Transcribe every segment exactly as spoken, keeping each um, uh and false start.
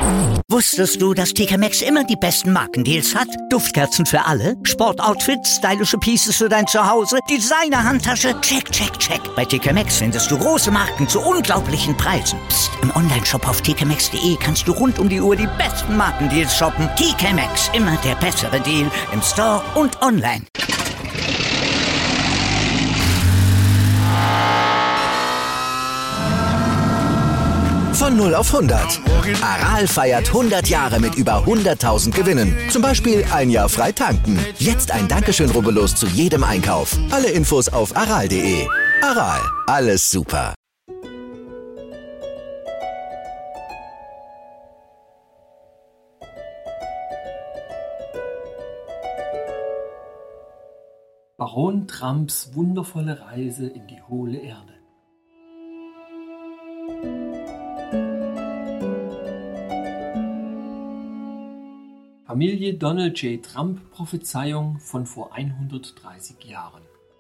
Wusstest du, dass T K Maxx immer die besten Markendeals hat? Duftkerzen für alle, Sportoutfits, stylische Pieces für dein Zuhause, Designer-Handtasche, check, check, check. Bei T K Maxx findest du große Marken zu unglaublichen Preisen. Psst. Im Onlineshop auf t k maxx punkt d e kannst du rund um die Uhr die besten Markendeals shoppen. T K Maxx, immer der bessere Deal im Store und online. Von null auf hundert. Aral feiert hundert Jahre mit über hunderttausend Gewinnen. Zum Beispiel ein Jahr frei tanken. Jetzt ein Dankeschön, rubbellos zu jedem Einkauf. Alle Infos auf aral punkt de. Aral, alles super. Baron Trumps wundervolle Reise in die hohle Erde. Familie Donald J. Trump Prophezeiung von vor hundertdreißig Jahren.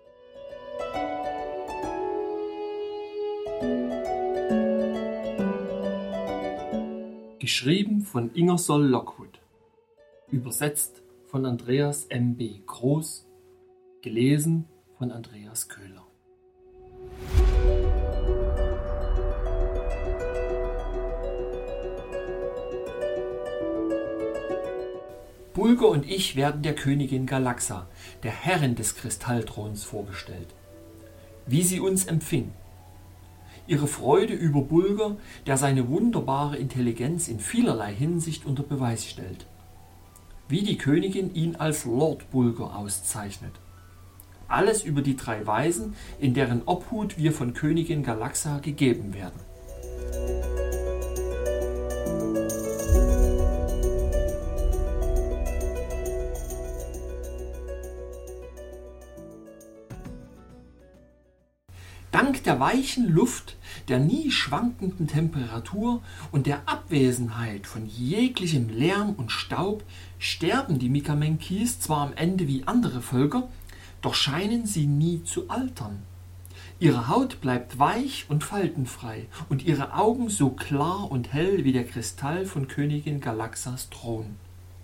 Geschrieben von Ingersoll Lockwood. Übersetzt von Andreas M B Groß. Gelesen von Andreas Köhler. Bulger und ich werden der Königin Galaxa, der Herrin des Kristallthrons, vorgestellt. Wie sie uns empfing. Ihre Freude über Bulger, der seine wunderbare Intelligenz in vielerlei Hinsicht unter Beweis stellt. Wie die Königin ihn als Lord Bulger auszeichnet. Alles über die drei Weisen, in deren Obhut wir von Königin Galaxa gegeben werden. Dank der weichen Luft, der nie schwankenden Temperatur und der Abwesenheit von jeglichem Lärm und Staub sterben die Micamenkis zwar am Ende wie andere Völker, doch scheinen sie nie zu altern. Ihre Haut bleibt weich und faltenfrei und ihre Augen so klar und hell wie der Kristall von Königin Galaxas Thron.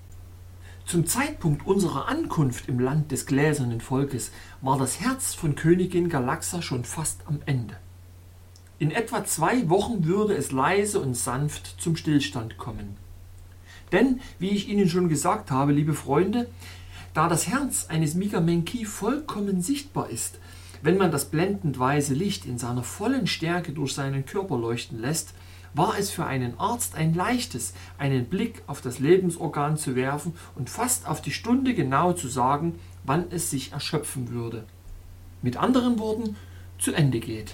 Zum Zeitpunkt unserer Ankunft im Land des gläsernen Volkes war das Herz von Königin Galaxa schon fast am Ende. In etwa zwei Wochen würde es leise und sanft zum Stillstand kommen. Denn, wie ich Ihnen schon gesagt habe, liebe Freunde, da das Herz eines Micamenki vollkommen sichtbar ist, wenn man das blendend weiße Licht in seiner vollen Stärke durch seinen Körper leuchten lässt, war es für einen Arzt ein leichtes, einen Blick auf das Lebensorgan zu werfen und fast auf die Stunde genau zu sagen, wann es sich erschöpfen würde. Mit anderen Worten, zu Ende geht.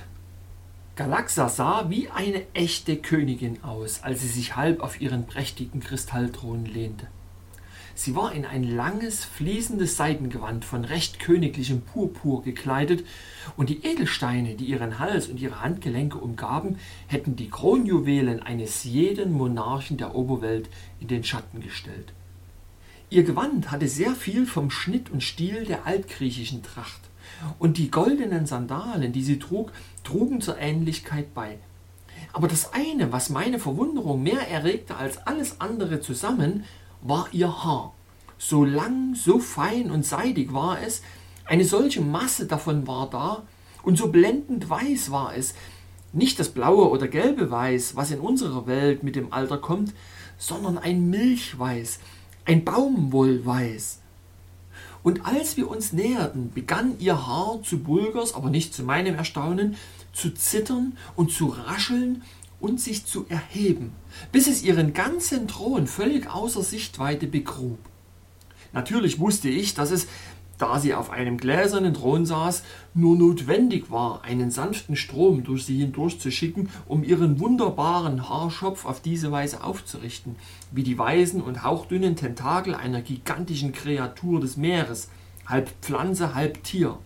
Galaxa sah wie eine echte Königin aus, als sie sich halb auf ihren prächtigen Kristallthron lehnte. Sie war in ein langes, fließendes Seidengewand von recht königlichem Purpur gekleidet und die Edelsteine, die ihren Hals und ihre Handgelenke umgaben, hätten die Kronjuwelen eines jeden Monarchen der Oberwelt in den Schatten gestellt. Ihr Gewand hatte sehr viel vom Schnitt und Stil der altgriechischen Tracht und die goldenen Sandalen, die sie trug, trugen zur Ähnlichkeit bei. Aber das eine, was meine Verwunderung mehr erregte als alles andere zusammen, war ihr Haar. So lang, so fein und seidig war es, eine solche Masse davon war da und so blendend weiß war es, nicht das blaue oder gelbe Weiß, was in unserer Welt mit dem Alter kommt, sondern ein Milchweiß, ein Baumwollweiß. Und als wir uns näherten, begann ihr Haar zu Bulgers, aber nicht zu meinem Erstaunen, zu zittern und zu rascheln und sich zu erheben, bis es ihren ganzen Thron völlig außer Sichtweite begrub. Natürlich wusste ich, dass es, da sie auf einem gläsernen Thron saß, nur notwendig war, einen sanften Strom durch sie hindurch zu schicken, um ihren wunderbaren Haarschopf auf diese Weise aufzurichten, wie die weißen und hauchdünnen Tentakel einer gigantischen Kreatur des Meeres, halb Pflanze, halb Tier.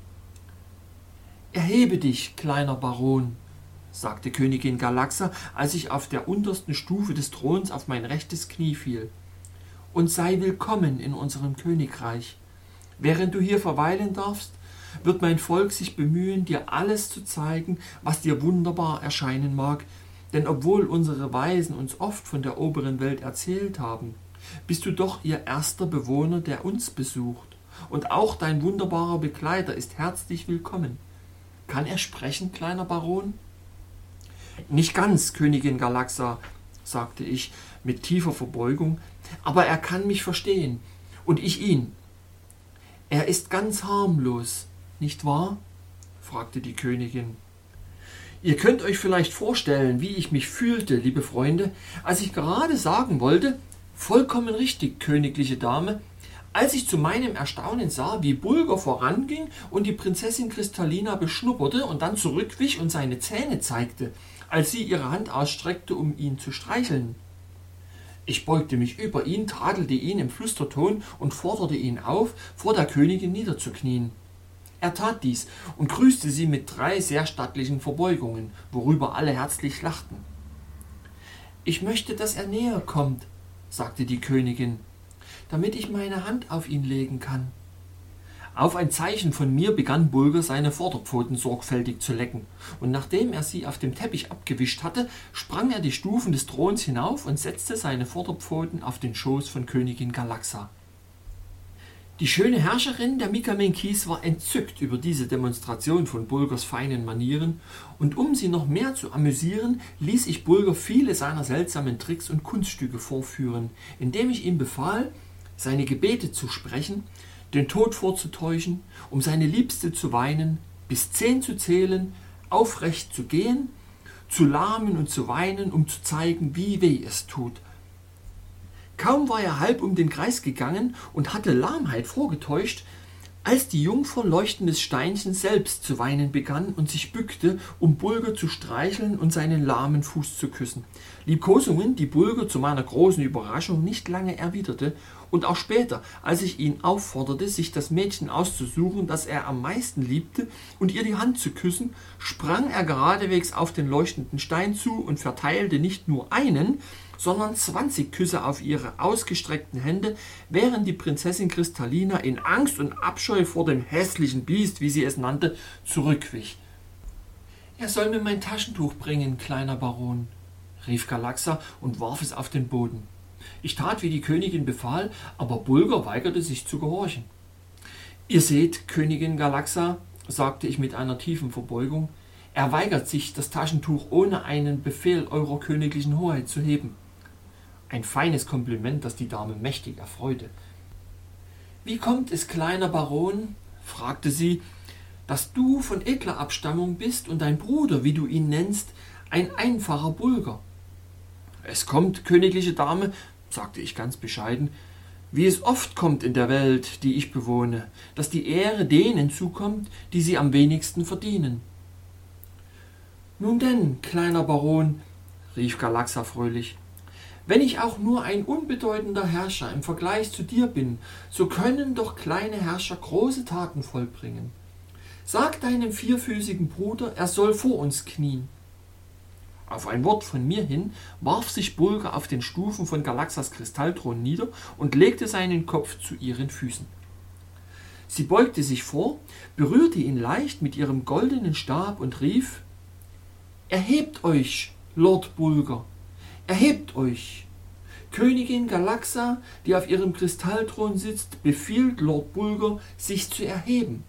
»Erhebe dich, kleiner Baron«, sagte Königin Galaxa, als ich auf der untersten Stufe des Throns auf mein rechtes Knie fiel, »und sei willkommen in unserem Königreich. Während du hier verweilen darfst, wird mein Volk sich bemühen, dir alles zu zeigen, was dir wunderbar erscheinen mag, Denn obwohl unsere Weisen uns oft von der oberen Welt erzählt haben, bist du doch ihr erster Bewohner, der uns besucht. Und auch dein wunderbarer Begleiter ist herzlich willkommen. Kann er sprechen, kleiner Baron? Nicht ganz, Königin Galaxa, sagte ich mit tiefer Verbeugung, aber er kann mich verstehen und ich ihn. Er ist ganz harmlos, nicht wahr? Fragte die Königin. Ihr könnt euch vielleicht vorstellen, wie ich mich fühlte, liebe Freunde, als ich gerade sagen wollte, vollkommen richtig, königliche Dame, als ich zu meinem Erstaunen sah, wie Bulger voranging und die Prinzessin Kristallina beschnupperte und dann zurückwich und seine Zähne zeigte, als sie ihre Hand ausstreckte, um ihn zu streicheln. Ich beugte mich über ihn, tadelte ihn im Flüsterton und forderte ihn auf, vor der Königin niederzuknien. Er tat dies und grüßte sie mit drei sehr stattlichen Verbeugungen, worüber alle herzlich lachten. »Ich möchte, dass er näher kommt«, sagte die Königin, »damit ich meine Hand auf ihn legen kann.« Auf ein Zeichen von mir begann Bulger seine Vorderpfoten sorgfältig zu lecken, und nachdem er sie auf dem Teppich abgewischt hatte, sprang er die Stufen des Throns hinauf und setzte seine Vorderpfoten auf den Schoß von Königin Galaxa. Die schöne Herrscherin der Mikamenkis war entzückt über diese Demonstration von Bulgers feinen Manieren, und um sie noch mehr zu amüsieren, ließ ich Bulger viele seiner seltsamen Tricks und Kunststücke vorführen, indem ich ihm befahl, seine Gebete zu sprechen, den Tod vorzutäuschen, um seine Liebste zu weinen, bis zehn zu zählen, aufrecht zu gehen, zu lahmen und zu weinen, um zu zeigen, wie weh es tut. Kaum war er halb um den Kreis gegangen und hatte Lahmheit vorgetäuscht, als die Jungfer leuchtendes Steinchen selbst zu weinen begann und sich bückte, um Bulger zu streicheln und seinen lahmen Fuß zu küssen. Liebkosungen, die Bulger zu meiner großen Überraschung nicht lange erwiderte, und auch später, als ich ihn aufforderte, sich das Mädchen auszusuchen, das er am meisten liebte, und ihr die Hand zu küssen, sprang er geradewegs auf den leuchtenden Stein zu und verteilte nicht nur einen, sondern zwanzig Küsse auf ihre ausgestreckten Hände, während die Prinzessin Kristallina in Angst und Abscheu vor dem hässlichen Biest, wie sie es nannte, zurückwich. »Er soll mir mein Taschentuch bringen, kleiner Baron«, rief Galaxa und warf es auf den Boden. Ich tat, wie die Königin befahl, aber Bulger weigerte sich zu gehorchen. »Ihr seht, Königin Galaxa«, sagte ich mit einer tiefen Verbeugung, »er weigert sich, das Taschentuch ohne einen Befehl eurer königlichen Hoheit zu heben.« Ein feines Kompliment, das die Dame mächtig erfreute. »Wie kommt es, kleiner Baron«, fragte sie, »dass du von edler Abstammung bist und dein Bruder, wie du ihn nennst, ein einfacher Bulger?« »Es kommt, königliche Dame«, sagte ich ganz bescheiden, »wie es oft kommt in der Welt, die ich bewohne, dass die Ehre denen zukommt, die sie am wenigsten verdienen.« »Nun denn, kleiner Baron«, rief Galaxa fröhlich, »wenn ich auch nur ein unbedeutender Herrscher im Vergleich zu dir bin, so können doch kleine Herrscher große Taten vollbringen. Sag deinem vierfüßigen Bruder, er soll vor uns knien.« Auf ein Wort von mir hin warf sich Bulger auf den Stufen von Galaxas Kristallthron nieder und legte seinen Kopf zu ihren Füßen. Sie beugte sich vor, berührte ihn leicht mit ihrem goldenen Stab und rief, »Erhebt euch, Lord Bulger, erhebt euch! Königin Galaxa, die auf ihrem Kristallthron sitzt, befiehlt Lord Bulger, sich zu erheben.«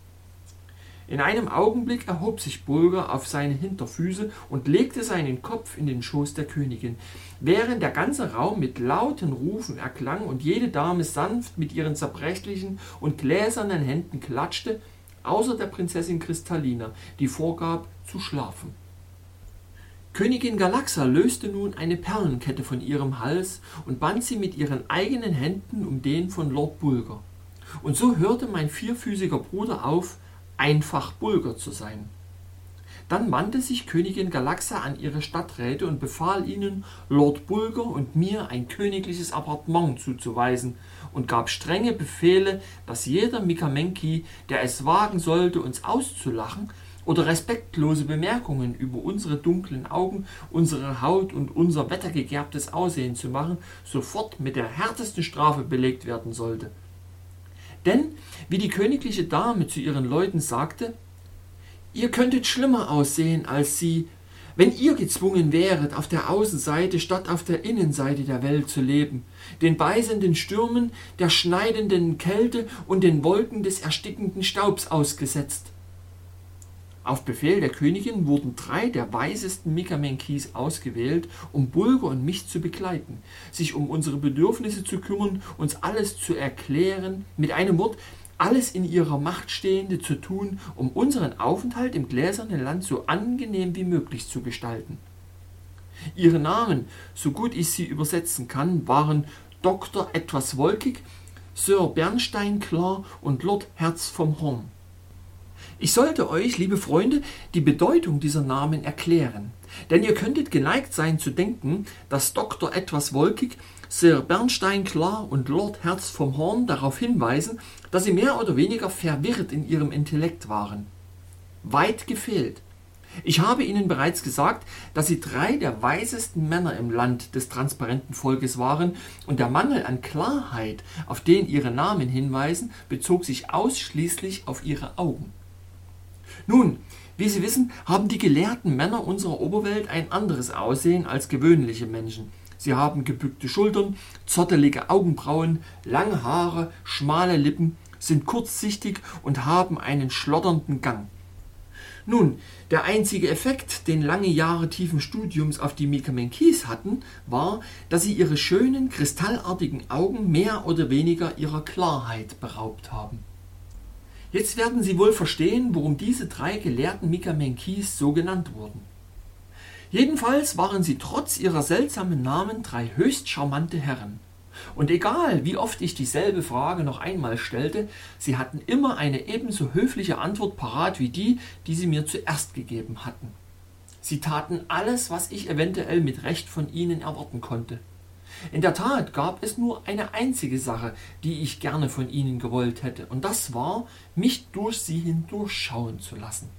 In einem Augenblick erhob sich Bulger auf seine Hinterfüße und legte seinen Kopf in den Schoß der Königin, während der ganze Raum mit lauten Rufen erklang und jede Dame sanft mit ihren zerbrechlichen und gläsernen Händen klatschte, außer der Prinzessin Kristallina, die vorgab zu schlafen. Königin Galaxa löste nun eine Perlenkette von ihrem Hals und band sie mit ihren eigenen Händen um den von Lord Bulger. Und so hörte mein vierfüßiger Bruder auf, einfach Bulger zu sein. Dann wandte sich Königin Galaxa an ihre Stadträte und befahl ihnen, Lord Bulger und mir ein königliches Appartement zuzuweisen und gab strenge Befehle, dass jeder Mikamenki, der es wagen sollte, uns auszulachen oder respektlose Bemerkungen über unsere dunklen Augen, unsere Haut und unser wettergegerbtes Aussehen zu machen, sofort mit der härtesten Strafe belegt werden sollte. Denn, wie die königliche Dame zu ihren Leuten sagte, »Ihr könntet schlimmer aussehen als sie, Wenn ihr gezwungen wäret, auf der Außenseite statt auf der Innenseite der Welt zu leben, den beißenden Stürmen, der schneidenden Kälte und den Wolken des erstickenden Staubs ausgesetzt. Auf Befehl der Königin wurden drei der weisesten Micamankis ausgewählt, um Bulger und mich zu begleiten, sich um unsere Bedürfnisse zu kümmern, uns alles zu erklären, mit einem Wort, alles in ihrer Macht Stehende zu tun, um unseren Aufenthalt im gläsernen Land so angenehm wie möglich zu gestalten. Ihre Namen, so gut ich sie übersetzen kann, waren Doktor etwas wolkig, Sir Bernstein Klar und Lord Herz vom Horn. Ich sollte euch, liebe Freunde, die Bedeutung dieser Namen erklären, denn ihr könntet geneigt sein zu denken, dass Doktor etwas wolkig, Sir Bernstein Klar und Lord Herz vom Horn darauf hinweisen, dass sie mehr oder weniger verwirrt in ihrem Intellekt waren. Weit gefehlt. Ich habe Ihnen bereits gesagt, dass sie drei der weisesten Männer im Land des transparenten Volkes waren, und der Mangel an Klarheit, auf den ihre Namen hinweisen, bezog sich ausschließlich auf ihre Augen. Nun, wie Sie wissen, haben die gelehrten Männer unserer Oberwelt ein anderes Aussehen als gewöhnliche Menschen. Sie haben gebückte Schultern, zottelige Augenbrauen, lange Haare, schmale Lippen, sind kurzsichtig und haben einen schlotternden Gang. Nun, der einzige Effekt, den lange Jahre tiefen Studiums auf die Micamankis hatten, war, dass sie ihre schönen, kristallartigen Augen mehr oder weniger ihrer Klarheit beraubt haben. Jetzt werden Sie wohl verstehen, warum diese drei gelehrten Micamankis so genannt wurden. Jedenfalls waren sie trotz ihrer seltsamen Namen drei höchst charmante Herren. Und egal, wie oft ich dieselbe Frage noch einmal stellte, sie hatten immer eine ebenso höfliche Antwort parat wie die, die sie mir zuerst gegeben hatten. Sie taten alles, was ich eventuell mit Recht von ihnen erwarten konnte. In der Tat gab es nur eine einzige Sache, die ich gerne von ihnen gewollt hätte, und das war, mich durch sie hindurchschauen zu lassen.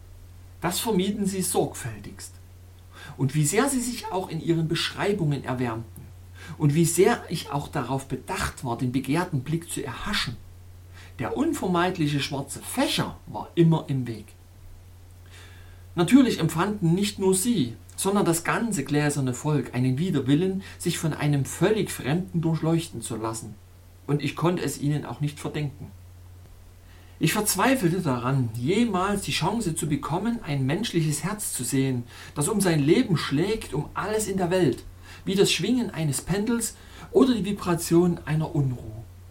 Das vermieden sie sorgfältigst. Und wie sehr sie sich auch in ihren Beschreibungen erwärmten und wie sehr ich auch darauf bedacht war, den begehrten Blick zu erhaschen. Der unvermeidliche schwarze Fächer war immer im Weg. Natürlich empfanden nicht nur sie, sondern das ganze gläserne Volk einen Widerwillen, sich von einem völlig Fremden durchleuchten zu lassen. Und ich konnte es ihnen auch nicht verdenken. Ich verzweifelte daran, jemals die Chance zu bekommen, ein menschliches Herz zu sehen, das um sein Leben schlägt, um alles in der Welt, wie das Schwingen eines Pendels oder die Vibration einer Unruhe.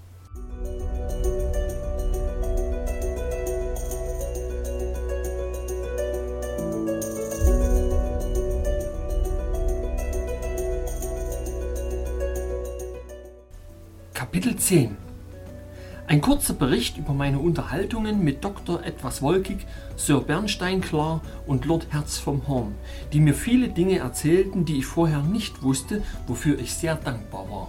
Kapitel zehn. Ein kurzer Bericht über meine Unterhaltungen mit Doktor etwas wolkig, Sir Bernstein Klar und Lord Herz vom Horn, die mir viele Dinge erzählten, die ich vorher nicht wusste, wofür ich sehr dankbar war.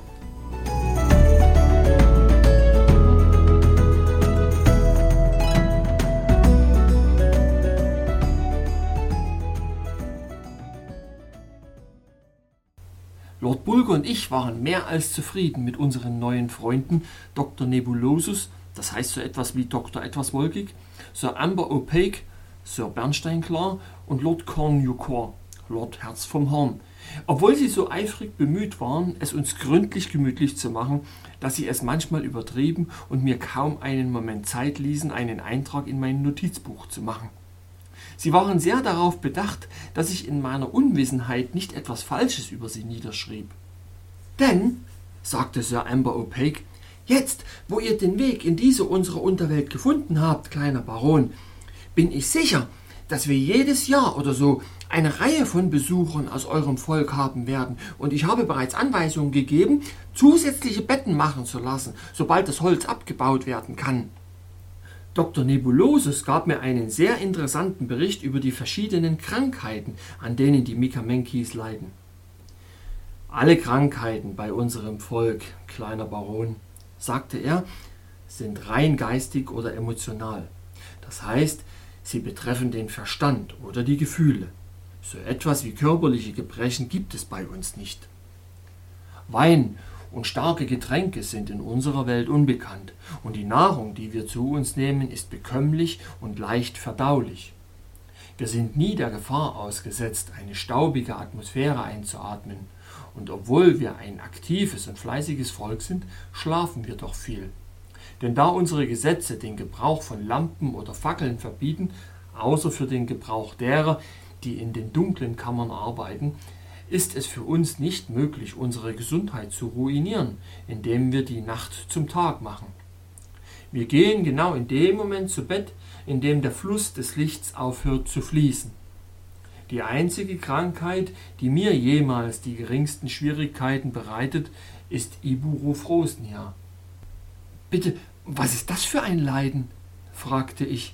Lord Bulger und ich waren mehr als zufrieden mit unseren neuen Freunden Doktor Nebulosus, das heißt so etwas wie Doktor etwas wolkig, Sir Amber Opaque, Sir Bernstein Klar und Lord Cornucore, Lord Herz vom Horn. Obwohl sie so eifrig bemüht waren, es uns gründlich gemütlich zu machen, dass sie es manchmal übertrieben und mir kaum einen Moment Zeit ließen, einen Eintrag in mein Notizbuch zu machen. Sie waren sehr darauf bedacht, dass ich in meiner Unwissenheit nicht etwas Falsches über sie niederschrieb. Denn, sagte Sir Amber Opaque, jetzt, wo ihr den Weg in diese unsere Unterwelt gefunden habt, kleiner Baron, bin ich sicher, dass wir jedes Jahr oder so eine Reihe von Besuchern aus eurem Volk haben werden, und ich habe bereits Anweisungen gegeben, zusätzliche Betten machen zu lassen, sobald das Holz abgebaut werden kann. Doktor Nebulosus gab mir einen sehr interessanten Bericht über die verschiedenen Krankheiten, an denen die Micamankis leiden. Alle Krankheiten bei unserem Volk, kleiner Baron, sagte er, sind rein geistig oder emotional. Das heißt, sie betreffen den Verstand oder die Gefühle. So etwas wie körperliche Gebrechen gibt es bei uns nicht. Wein und starke Getränke sind in unserer Welt unbekannt, und die Nahrung, die wir zu uns nehmen, ist bekömmlich und leicht verdaulich. Wir sind nie der Gefahr ausgesetzt, eine staubige Atmosphäre einzuatmen. Und obwohl wir ein aktives und fleißiges Volk sind, schlafen wir doch viel. Denn da unsere Gesetze den Gebrauch von Lampen oder Fackeln verbieten, außer für den Gebrauch derer, die in den dunklen Kammern arbeiten, ist es für uns nicht möglich, unsere Gesundheit zu ruinieren, indem wir die Nacht zum Tag machen. Wir gehen genau in dem Moment zu Bett, in dem der Fluss des Lichts aufhört zu fließen. Die einzige Krankheit, die mir jemals die geringsten Schwierigkeiten bereitet, ist Ibuprofenia. »Bitte, was ist das für ein Leiden?« fragte ich.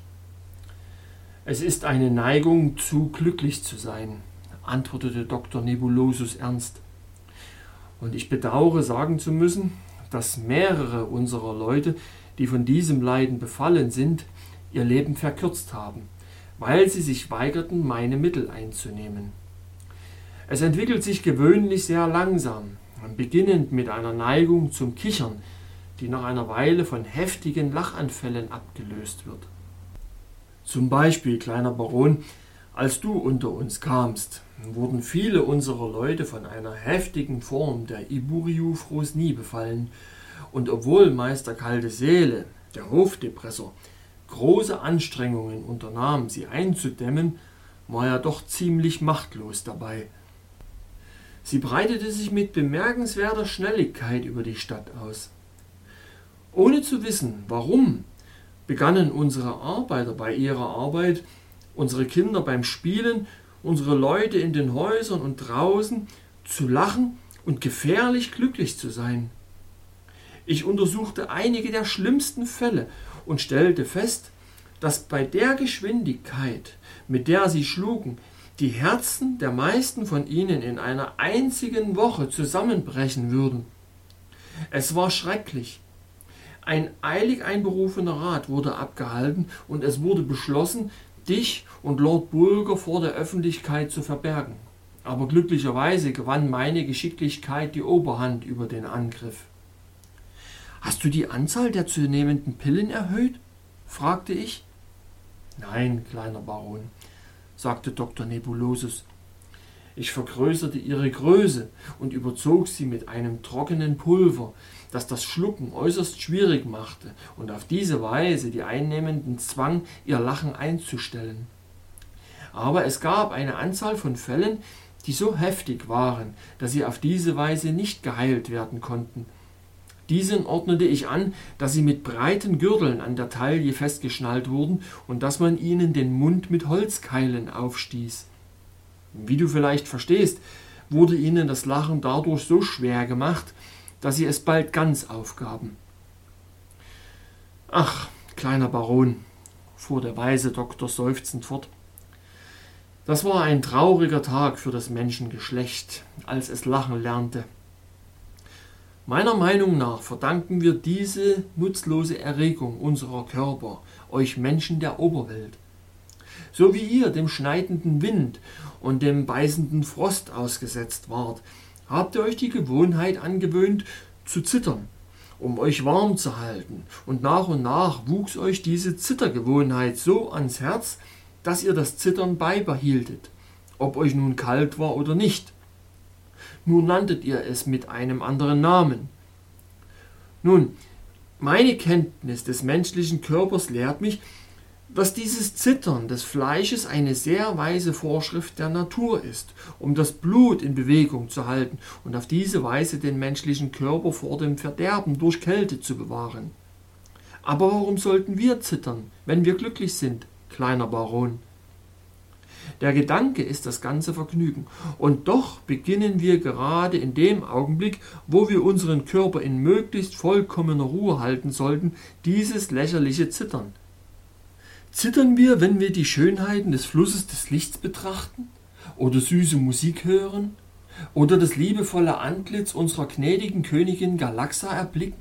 »Es ist eine Neigung, zu glücklich zu sein«, antwortete Doktor Nebulosus ernst. »Und ich bedauere sagen zu müssen, dass mehrere unserer Leute, die von diesem Leiden befallen sind, ihr Leben verkürzt haben, weil sie sich weigerten, meine Mittel einzunehmen. Es entwickelt sich gewöhnlich sehr langsam, beginnend mit einer Neigung zum Kichern, die nach einer Weile von heftigen Lachanfällen abgelöst wird. Zum Beispiel, kleiner Baron, als du unter uns kamst, wurden viele unserer Leute von einer heftigen Form der Ibuprofenia befallen, und obwohl Meister Kalte Seele, der Hofdepressor, große Anstrengungen unternahm, sie einzudämmen, war er doch ziemlich machtlos dabei. Sie breitete sich mit bemerkenswerter Schnelligkeit über die Stadt aus. Ohne zu wissen, warum, begannen unsere Arbeiter bei ihrer Arbeit, unsere Kinder beim Spielen, unsere Leute in den Häusern und draußen zu lachen und gefährlich glücklich zu sein. Ich untersuchte einige der schlimmsten Fälle und stellte fest, dass bei der Geschwindigkeit, mit der sie schlugen, die Herzen der meisten von ihnen in einer einzigen Woche zusammenbrechen würden. Es war schrecklich. Ein eilig einberufener Rat wurde abgehalten und es wurde beschlossen, dich und Lord Bulger vor der Öffentlichkeit zu verbergen. Aber glücklicherweise gewann meine Geschicklichkeit die Oberhand über den Angriff. »Hast du die Anzahl der zu nehmenden Pillen erhöht?« fragte ich. »Nein, kleiner Baron«, sagte Doktor Nebulosus. »Ich vergrößerte ihre Größe und überzog sie mit einem trockenen Pulver, das das Schlucken äußerst schwierig machte und auf diese Weise die Einnehmenden zwang, ihr Lachen einzustellen. Aber es gab eine Anzahl von Fällen, die so heftig waren, dass sie auf diese Weise nicht geheilt werden konnten. Diesen ordnete ich an, dass sie mit breiten Gürteln an der Taille festgeschnallt wurden und dass man ihnen den Mund mit Holzkeilen aufstieß. Wie du vielleicht verstehst, wurde ihnen das Lachen dadurch so schwer gemacht, dass sie es bald ganz aufgaben. »Ach, kleiner Baron«, fuhr der weise Doktor seufzend fort, »das war ein trauriger Tag für das Menschengeschlecht, als es lachen lernte. Meiner Meinung nach verdanken wir diese nutzlose Erregung unserer Körper euch Menschen der Oberwelt. So wie ihr dem schneidenden Wind und dem beißenden Frost ausgesetzt wart, habt ihr euch die Gewohnheit angewöhnt, zu zittern, um euch warm zu halten, und nach und nach wuchs euch diese Zittergewohnheit so ans Herz, dass ihr das Zittern beibehieltet, ob euch nun kalt war oder nicht. Nur nanntet ihr es mit einem anderen Namen. Nun, meine Kenntnis des menschlichen Körpers lehrt mich, dass dieses Zittern des Fleisches eine sehr weise Vorschrift der Natur ist, um das Blut in Bewegung zu halten und auf diese Weise den menschlichen Körper vor dem Verderben durch Kälte zu bewahren. Aber warum sollten wir zittern, wenn wir glücklich sind, kleiner Baron? Der Gedanke ist das ganze Vergnügen, und doch beginnen wir gerade in dem Augenblick, wo wir unseren Körper in möglichst vollkommener Ruhe halten sollten, dieses lächerliche Zittern. Zittern wir, wenn wir die Schönheiten des Flusses des Lichts betrachten oder süße Musik hören oder das liebevolle Antlitz unserer gnädigen Königin Galaxa erblicken?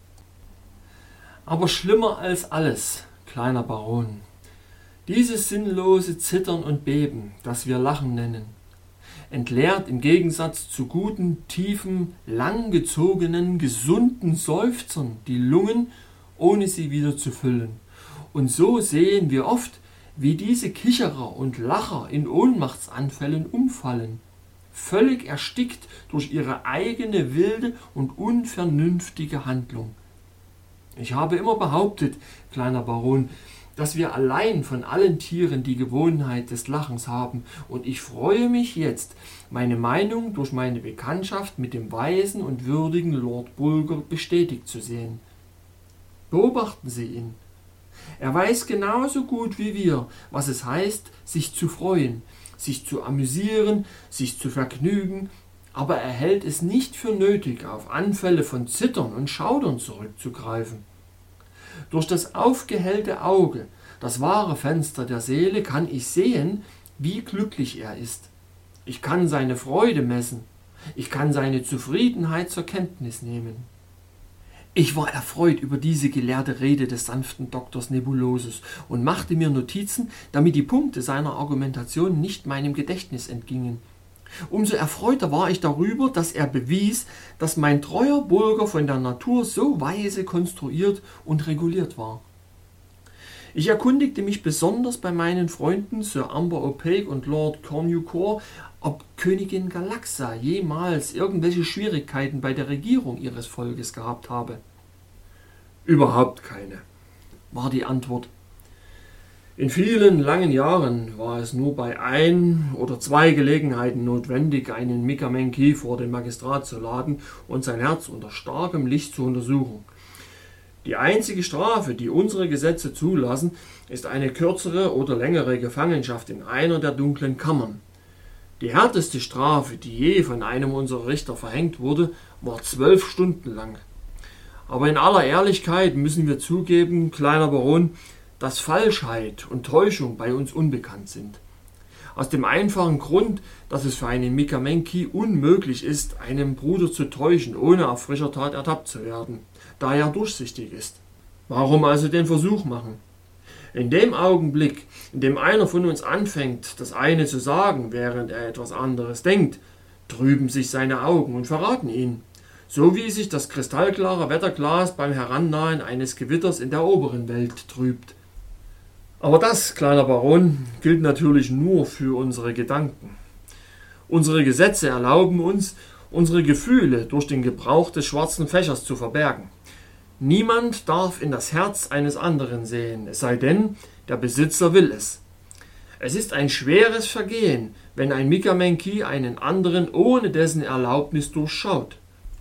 Aber schlimmer als alles, kleiner Baron, dieses sinnlose Zittern und Beben, das wir Lachen nennen, entleert im Gegensatz zu guten, tiefen, langgezogenen, gesunden Seufzern die Lungen, ohne sie wieder zu füllen. Und so sehen wir oft wie diese Kicherer und Lacher in Ohnmachtsanfällen umfallen, völlig erstickt durch ihre eigene wilde und unvernünftige Handlung. Ich habe immer behauptet, kleiner Baron, dass wir allein von allen Tieren die Gewohnheit des Lachens haben, und ich freue mich jetzt, meine Meinung durch meine Bekanntschaft mit dem weisen und würdigen Lord Bulger bestätigt zu sehen. Beobachten Sie ihn. Er weiß genauso gut wie wir, was es heißt, sich zu freuen, sich zu amüsieren, sich zu vergnügen, aber er hält es nicht für nötig, auf Anfälle von Zittern und Schaudern zurückzugreifen. Durch das aufgehellte Auge, das wahre Fenster der Seele, kann ich sehen, wie glücklich er ist. Ich kann seine Freude messen, ich kann seine Zufriedenheit zur Kenntnis nehmen. Ich war erfreut über diese gelehrte Rede des sanften Doktors Nebulosus und machte mir Notizen, damit die Punkte seiner Argumentation nicht meinem Gedächtnis entgingen. Umso erfreuter war ich darüber, dass er bewies, dass mein treuer Bulger von der Natur so weise konstruiert und reguliert war. Ich erkundigte mich besonders bei meinen Freunden Sir Amber O'Pake und Lord Cornucore, ob Königin Galaxa jemals irgendwelche Schwierigkeiten bei der Regierung ihres Volkes gehabt habe. Überhaupt keine, war die Antwort. In vielen langen Jahren war es nur bei ein oder zwei Gelegenheiten notwendig, einen Mikamenki vor den Magistrat zu laden und sein Herz unter starkem Licht zu untersuchen. Die einzige Strafe, die unsere Gesetze zulassen, ist eine kürzere oder längere Gefangenschaft in einer der dunklen Kammern. Die härteste Strafe, die je von einem unserer Richter verhängt wurde, war zwölf Stunden lang. Aber in aller Ehrlichkeit müssen wir zugeben, kleiner Baron, dass Falschheit und Täuschung bei uns unbekannt sind. Aus dem einfachen Grund, dass es für einen Mikamenki unmöglich ist, einen Bruder zu täuschen, ohne auf frischer Tat ertappt zu werden, da er durchsichtig ist. Warum also den Versuch machen? In dem Augenblick, in dem einer von uns anfängt, das eine zu sagen, während er etwas anderes denkt, trüben sich seine Augen und verraten ihn, so wie sich das kristallklare Wetterglas beim Herannahen eines Gewitters in der oberen Welt trübt. Aber das, kleiner Baron, gilt natürlich nur für unsere Gedanken. Unsere Gesetze erlauben uns, unsere Gefühle durch den Gebrauch des schwarzen Fächers zu verbergen. Niemand darf in das Herz eines anderen sehen, es sei denn, der Besitzer will es. Es ist ein schweres Vergehen, wenn ein Mikamenki einen anderen ohne dessen Erlaubnis durchschaut.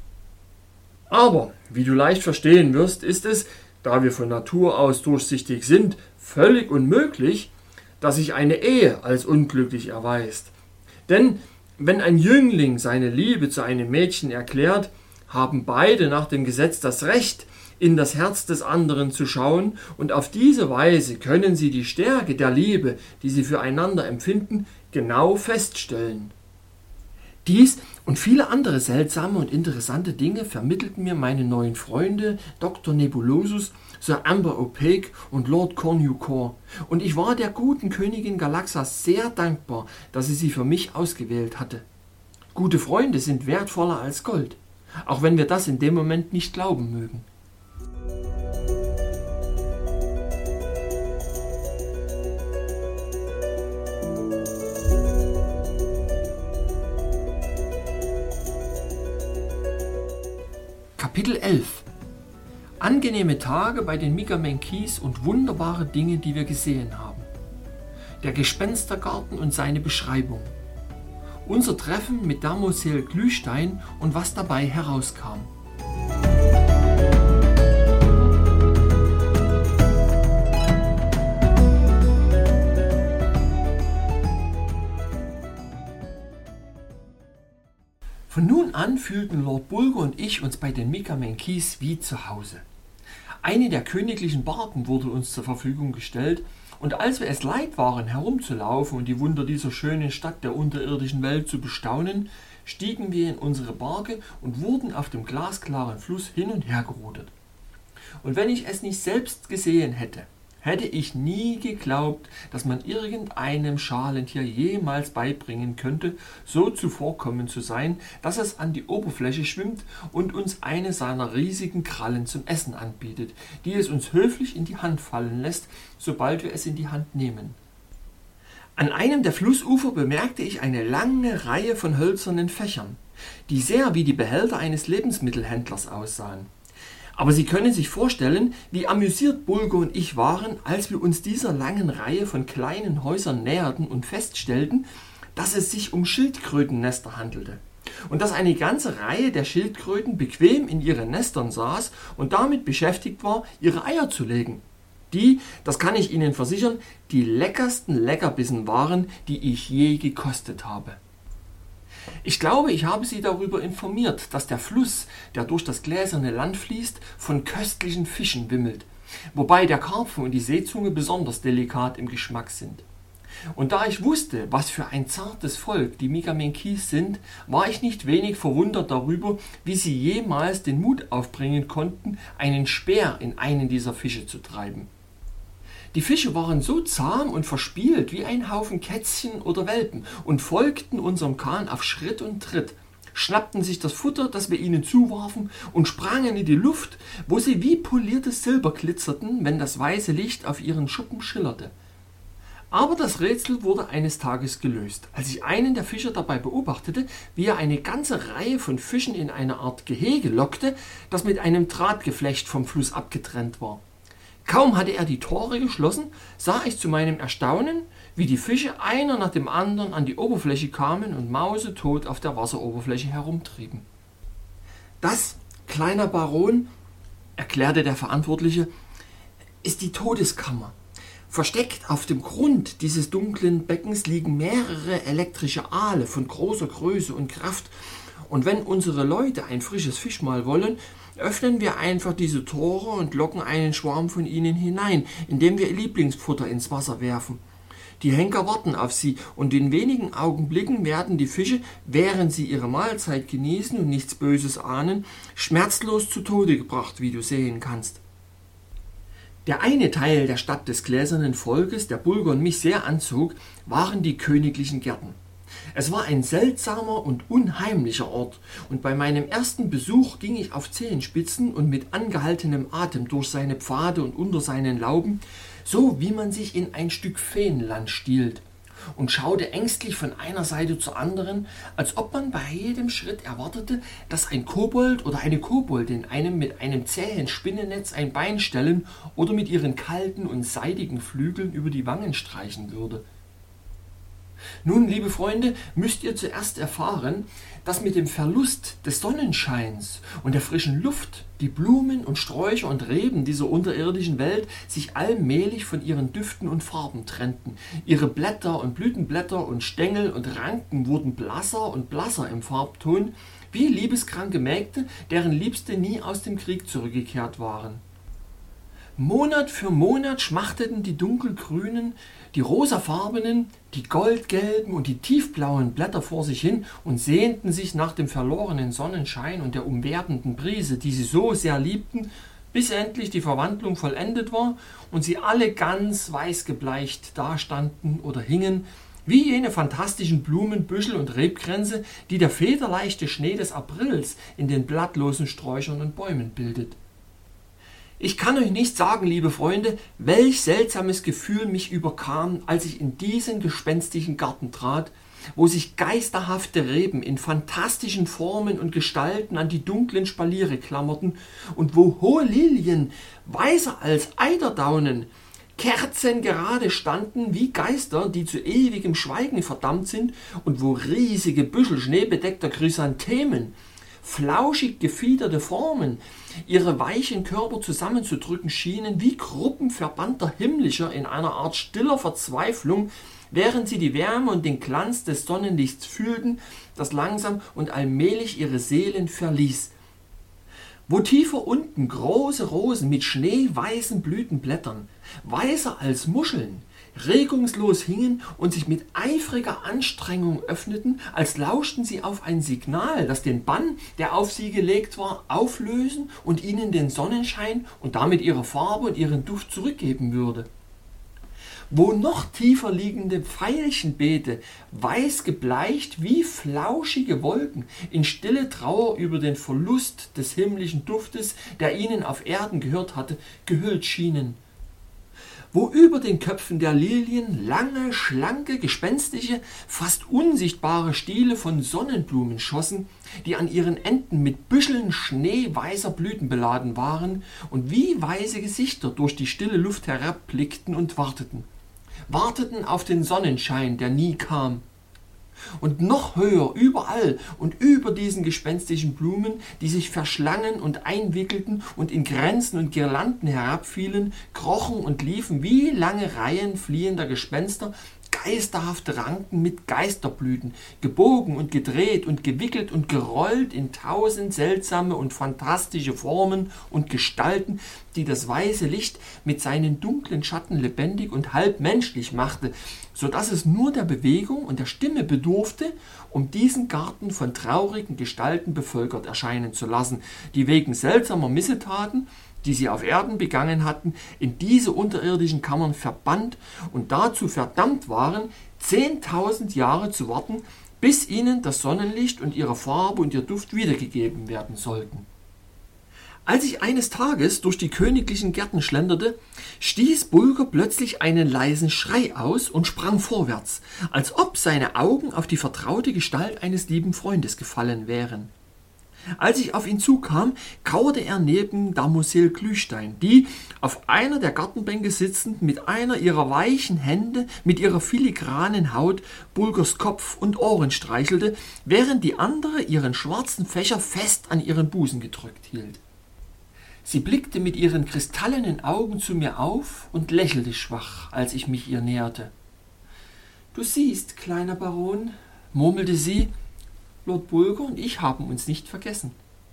Aber, wie du leicht verstehen wirst, ist es, da wir von Natur aus durchsichtig sind, völlig unmöglich, dass sich eine Ehe als unglücklich erweist. Denn wenn ein Jüngling seine Liebe zu einem Mädchen erklärt, haben beide nach dem Gesetz das Recht, in das Herz des anderen zu schauen, und auf diese Weise können sie die Stärke der Liebe, die sie füreinander empfinden, genau feststellen. Dies und viele andere seltsame und interessante Dinge vermittelten mir meine neuen Freunde Doktor Nebulosus, Sir Amber O'Pake und Lord Cornucore, und ich war der guten Königin Galaxa sehr dankbar, dass sie sie für mich ausgewählt hatte. Gute Freunde sind wertvoller als Gold, auch wenn wir das in dem Moment nicht glauben mögen. Kapitel elf. Angenehme Tage bei den Mikamenkis und wunderbare Dinge, die wir gesehen haben. Der Gespenstergarten und seine Beschreibung. Unser Treffen mit Damosel Glühstein und was dabei herauskam. Von nun an fühlten Lord Bulger und ich uns bei den Mikamenkis wie zu Hause. Eine der königlichen Barken wurde uns zur Verfügung gestellt, und als wir es leid waren, herumzulaufen und die Wunder dieser schönen Stadt der unterirdischen Welt zu bestaunen, stiegen wir in unsere Barke und wurden auf dem glasklaren Fluss hin und her gerudert. Und wenn ich es nicht selbst gesehen hätte, hätte ich nie geglaubt, dass man irgendeinem Schalentier jemals beibringen könnte, so zuvorkommend zu sein, dass es an die Oberfläche schwimmt und uns eine seiner riesigen Krallen zum Essen anbietet, die es uns höflich in die Hand fallen lässt, sobald wir es in die Hand nehmen. An einem der Flussufer bemerkte ich eine lange Reihe von hölzernen Fächern, die sehr wie die Behälter eines Lebensmittelhändlers aussahen. Aber Sie können sich vorstellen, wie amüsiert Bulger und ich waren, als wir uns dieser langen Reihe von kleinen Häusern näherten und feststellten, dass es sich um Schildkrötennester handelte und dass eine ganze Reihe der Schildkröten bequem in ihren Nestern saß und damit beschäftigt war, ihre Eier zu legen. Die, das kann ich Ihnen versichern, die leckersten Leckerbissen waren, die ich je gekostet habe. Ich glaube, ich habe Sie darüber informiert, dass der Fluss, der durch das gläserne Land fließt, von köstlichen Fischen wimmelt, wobei der Karpfen und die Seezunge besonders delikat im Geschmack sind. Und da ich wusste, was für ein zartes Volk die Mica-Menkees sind, war ich nicht wenig verwundert darüber, wie sie jemals den Mut aufbringen konnten, einen Speer in einen dieser Fische zu treiben. Die Fische waren so zahm und verspielt wie ein Haufen Kätzchen oder Welpen und folgten unserem Kahn auf Schritt und Tritt, schnappten sich das Futter, das wir ihnen zuwarfen, und sprangen in die Luft, wo sie wie poliertes Silber glitzerten, wenn das weiße Licht auf ihren Schuppen schillerte. Aber das Rätsel wurde eines Tages gelöst, als ich einen der Fischer dabei beobachtete, wie er eine ganze Reihe von Fischen in eine Art Gehege lockte, das mit einem Drahtgeflecht vom Fluss abgetrennt war. Kaum hatte er die Tore geschlossen, sah ich zu meinem Erstaunen, wie die Fische einer nach dem anderen an die Oberfläche kamen und mausetot auf der Wasseroberfläche herumtrieben. Das, kleiner Baron, erklärte der Verantwortliche, ist die Todeskammer. Versteckt auf dem Grund dieses dunklen Beckens liegen mehrere elektrische Aale von großer Größe und Kraft. Und wenn unsere Leute ein frisches Fischmahl wollen, öffnen wir einfach diese Tore und locken einen Schwarm von ihnen hinein, indem wir ihr Lieblingsfutter ins Wasser werfen. Die Henker warten auf sie und in wenigen Augenblicken werden die Fische, während sie ihre Mahlzeit genießen und nichts Böses ahnen, schmerzlos zu Tode gebracht, wie du sehen kannst. Der eine Teil der Stadt des gläsernen Volkes, der Bulger und mich sehr anzog, waren die königlichen Gärten. Es war ein seltsamer und unheimlicher Ort, und bei meinem ersten Besuch ging ich auf Zehenspitzen und mit angehaltenem Atem durch seine Pfade und unter seinen Lauben, so wie man sich in ein Stück Feenland stiehlt, und schaute ängstlich von einer Seite zur anderen, als ob man bei jedem Schritt erwartete, dass ein Kobold oder eine Koboldin einem mit einem zähen Spinnennetz ein Bein stellen oder mit ihren kalten und seidigen Flügeln über die Wangen streichen würde. Nun, liebe Freunde, müsst ihr zuerst erfahren, dass mit dem Verlust des Sonnenscheins und der frischen Luft die Blumen und Sträucher und Reben dieser unterirdischen Welt sich allmählich von ihren Düften und Farben trennten. Ihre Blätter und Blütenblätter und Stängel und Ranken wurden blasser und blasser im Farbton, wie liebeskranke Mägde, deren Liebste nie aus dem Krieg zurückgekehrt waren. Monat für Monat schmachteten die dunkelgrünen, die rosafarbenen, die goldgelben und die tiefblauen Blätter vor sich hin und sehnten sich nach dem verlorenen Sonnenschein und der umwerbenden Brise, die sie so sehr liebten, bis endlich die Verwandlung vollendet war und sie alle ganz weiß gebleicht dastanden oder hingen, wie jene fantastischen Blumenbüschel und Rebkränze, die der federleichte Schnee des Aprils in den blattlosen Sträuchern und Bäumen bildet. Ich kann euch nicht sagen, liebe Freunde, welch seltsames Gefühl mich überkam, als ich in diesen gespenstischen Garten trat, wo sich geisterhafte Reben in fantastischen Formen und Gestalten an die dunklen Spaliere klammerten und wo hohe Lilien, weißer als Eiderdaunen, kerzengerade standen wie Geister, die zu ewigem Schweigen verdammt sind, und wo riesige Büschel schneebedeckter Chrysanthemen, flauschig gefiederte Formen, ihre weichen Körper zusammenzudrücken schienen wie Gruppen verbannter Himmlischer in einer Art stiller Verzweiflung, während sie die Wärme und den Glanz des Sonnenlichts fühlten, das langsam und allmählich ihre Seelen verließ. Wo tiefer unten große Rosen mit schneeweißen Blütenblättern, weißer als Muscheln, regungslos hingen und sich mit eifriger Anstrengung öffneten, als lauschten sie auf ein Signal, das den Bann, der auf sie gelegt war, auflösen und ihnen den Sonnenschein und damit ihre Farbe und ihren Duft zurückgeben würde. Wo noch tiefer liegende Veilchenbeete, weiß gebleicht wie flauschige Wolken, in stille Trauer über den Verlust des himmlischen Duftes, der ihnen auf Erden gehört hatte, gehüllt schienen. wo über den Köpfen der Lilien lange, schlanke, gespenstische, fast unsichtbare Stiele von Sonnenblumen schossen, die an ihren Enden mit Büscheln schneeweißer Blüten beladen waren und wie weiße Gesichter durch die stille Luft herabblickten und warteten. Warteten auf den Sonnenschein, der nie kam. Und noch höher, überall und über diesen gespenstischen Blumen, die sich verschlangen und einwickelten und in Kränzen und Girlanden herabfielen, krochen und liefen wie lange Reihen fliehender Gespenster, geisterhafte Ranken mit Geisterblüten, gebogen und gedreht und gewickelt und gerollt in tausend seltsame und fantastische Formen und Gestalten, die das weiße Licht mit seinen dunklen Schatten lebendig und halb menschlich machte, so dass es nur der Bewegung und der Stimme bedurfte, um diesen Garten von traurigen Gestalten bevölkert erscheinen zu lassen, die wegen seltsamer Missetaten, die sie auf Erden begangen hatten, in diese unterirdischen Kammern verbannt und dazu verdammt waren, zehntausend Jahre zu warten, bis ihnen das Sonnenlicht und ihre Farbe und ihr Duft wiedergegeben werden sollten. Als ich eines Tages durch die königlichen Gärten schlenderte, stieß Bulger plötzlich einen leisen Schrei aus und sprang vorwärts, als ob seine Augen auf die vertraute Gestalt eines lieben Freundes gefallen wären. Als ich auf ihn zukam, kauerte er neben Damoiselle Glühstein, die, auf einer der Gartenbänke sitzend, mit einer ihrer weichen Hände, mit ihrer filigranen Haut Bulgers Kopf und Ohren streichelte, während die andere ihren schwarzen Fächer fest an ihren Busen gedrückt hielt. Sie blickte mit ihren kristallenen Augen zu mir auf und lächelte schwach, als ich mich ihr näherte. »Du siehst, kleiner Baron«, murmelte sie, »Lord Bulger und ich haben uns nicht vergessen.«